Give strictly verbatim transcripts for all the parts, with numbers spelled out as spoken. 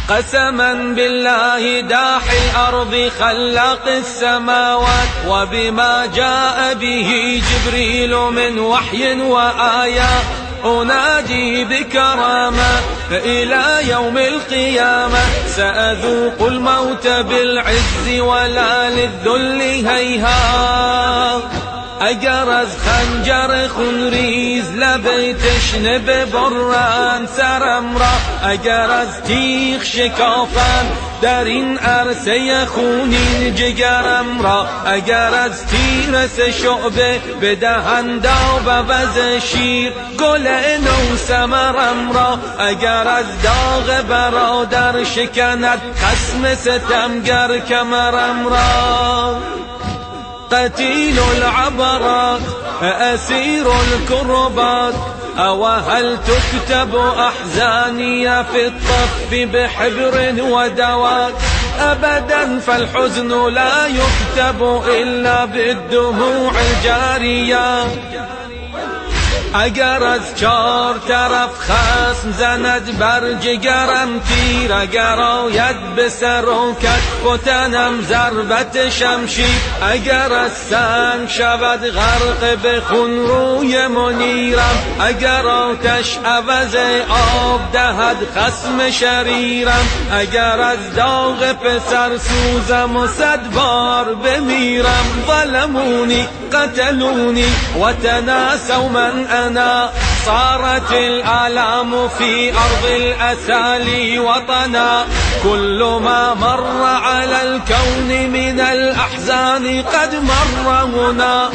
قسما بالله داحي الأرض خلاق السماوات، وبما جاء به جبريل من وحي وآيات، أنادي بكرامة إلى يوم القيامة، سأذوق الموت بالعز ولا للذل هيهات. اگر از خنجر خونریز لب تشنه ببرند سرم را، اگر از تیغ شکافند در این عرصه خونین جگرم را، اگر از تیر سه شعبه بدهند آب عوض شیر گل نو ثمرم را، اگر از داغ برادر شکند خصم ستمگر کمرم را. قتيل العبرات أسير الكربات، أو هل تكتب أحزاني في الطف بحبر ودواك؟ أبدا فالحزن لا يكتب إلا بالدموع الجارية. اگر از چار طرف خصم زند بر جگرم تیر، اگر آید به سر و کتف و تنم ضربت شمشیر، اگر از سنگ شود غرق به خون روی منیرم، اگر آتش عوض آب دهد خصم شریرم، اگر از داغ پسر سوزم و صد بار بمیرم. ظلمونی قتلونی و تناسوا من أنا، صارت الآلام في أرض الأسالي وطنا، كل ما مر على الكون من الأحزان قد مر هنا.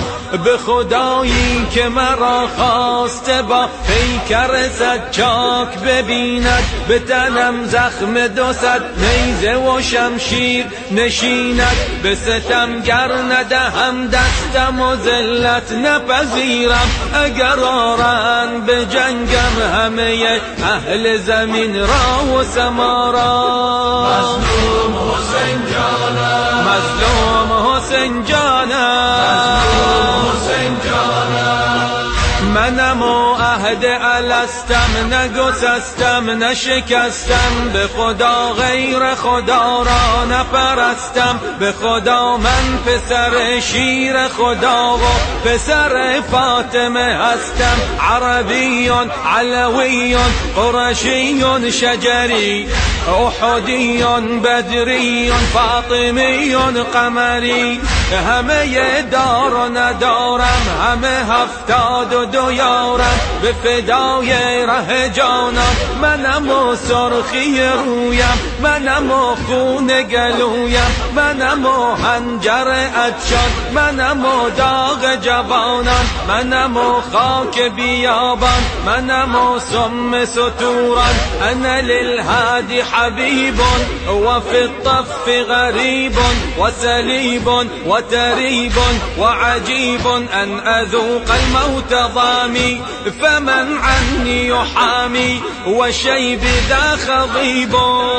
بخدایی که مرا خواسته با پیکر سچاک ببیند، به تنم زخم دو صد نیزه و شمشیر نشیند، به ستمگر ندهم دستم و ذلت نپذیرم. اگر آرند به جنگم همه اهل زمین را و سما را. مظلوم حسین جانم، مظلوم حسین جانم، حسین جانم. منم و عهد الستم، نگسستم نشکستم، به خدا غیر خدا را نپرستم، به خدا من پسر شیر خدا و پسر فاطمه هستم. عربی علوی قرشی شجری، احدی بدری فاطمی قمری، همه دار و ندارم، همه هفتاد و دو یارم، به فدای ره جانم. منم و سرخی رویم، منم و خون گلویم، منم و حنجر عطشان، منم و داغ جوانان، منم و خاک بیابان، منم و سم ستوران. انا للهادی حبیب و فی الطف غریب و سلیب و تریب و عجیب، ان اذوق الموت ضامي فمن عني يحامي، وشيب ذا خضيب.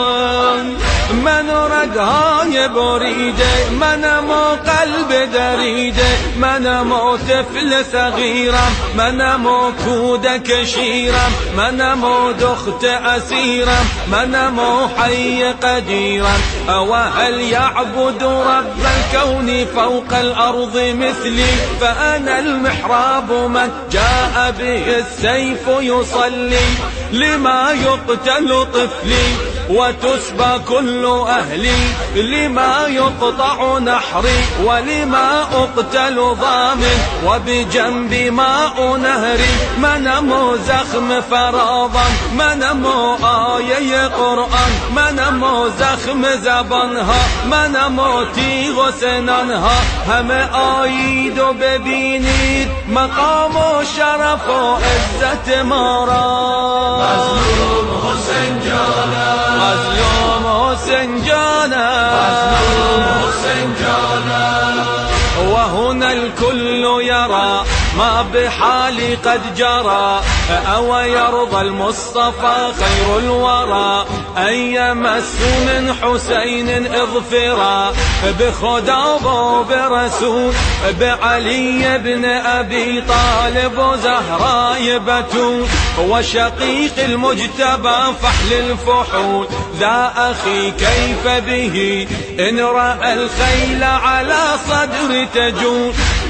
من رگهای بریده، منم و قلب دریده، منم و طفل صغیرم، منم و کودک شیرم، منم و دخت اسیرم، منم و حی قدیرم. او هل يعبد رب الكون فوق الارض مثلي؟ فانا المحراب من جاء به السيف يصلي، لما يقتل طفلي وتسبى كل أهلي، لما يقطع نحري ولما أقتل ضامن، وبجنب ماء نهري. منم زخم فراضا، منم آیه قرآن، منم زخم زبانها، منم تیغ و سنانها. همه آیید و ببینید مقام و شرف و عزت ما را. مظلوم حسین جانم، مظلوم حسین جانم، مظلوم حسین جانم. وهنا الكل يرى ما بحالي قد جرى، أو يرضى المصطفى خير الورى أن يمس من حسين اظفرا بخدا وبرسول بعلي بن أبي طالب وزهراء بتول وشقيق المجتبى فحل الفحول ذا أخي كيف به إن رأى الخيل على صدر تجول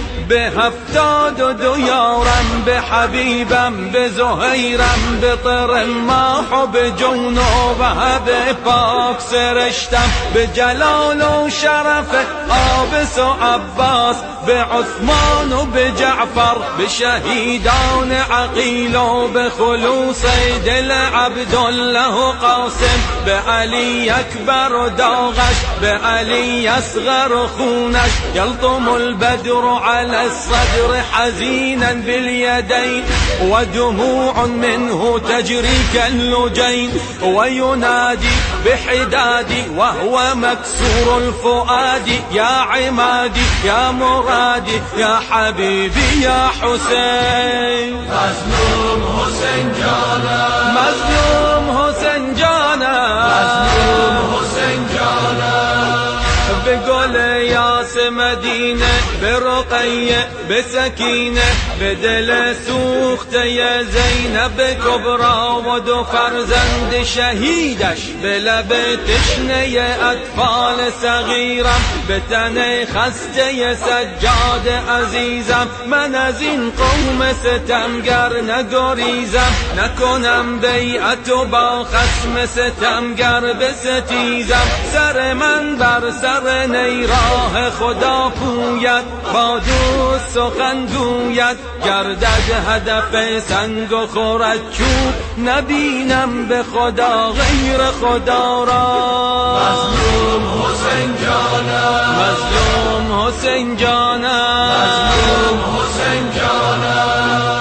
بهفتاد ديارا بحبيبا بزهيرا بطر ما حب جنوبها بپاک سرشتم بجلال و شرف عابس و عباس بعثمان و بجعفر بشهيدان عقيل و بخلوص دل عبدالله و قاسم بعلي أكبر و داغش بعلي أصغر و خونش يلطم البدر على الصدر حزينا باليدين ودموع منه تجري كاللجين وينادي بحدادي وهو مكسور الفؤاد يا عمادي يا مرادي يا حبيبي يا حسين مظلوم حسين جانا مظلوم حسين جانا مظلوم حسين جانا بقول ياس مدينة برقية بسكينة بدل سوخت يا زينب كبرى ودو فرزند شهيدش بلب تشنه يا أطفال صغيرة بتنه خسته يا سجاد عزيزم من از این قوم ستمگر نگریزم نکنم بیعت و با خصم ستمگر بستیزم سر من بر سر نیراه خدا پوید با دوست سخن گوید گردد هدف سنگ و خورد چوب نبینم به خدا غیر خدا را مظلوم حسین جانا مظلوم حسین جانا مظلوم حسین جانا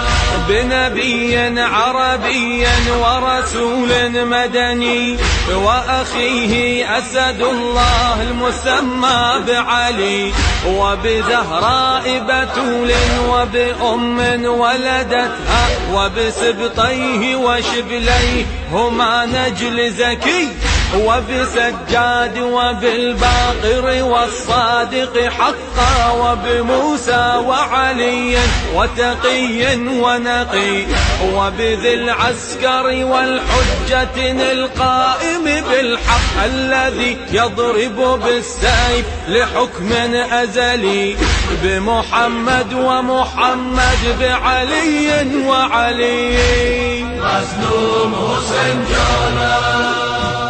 بنبي عربي ورسول مدني وأخيه أسد الله المسمى بعلي وبزهراء بتول وبأم ولدتها وبسبطيه وشبليه هما نجل زكي وبسجاد وبالباقر والصادق حقا وبموسى وعلي وتقي ونقي وبذي العسكر والحجة القائم بالحق الذي يضرب بالسيف لحكم أزلي بمحمد ومحمد بعلي وعلي مظلوم حسين جانا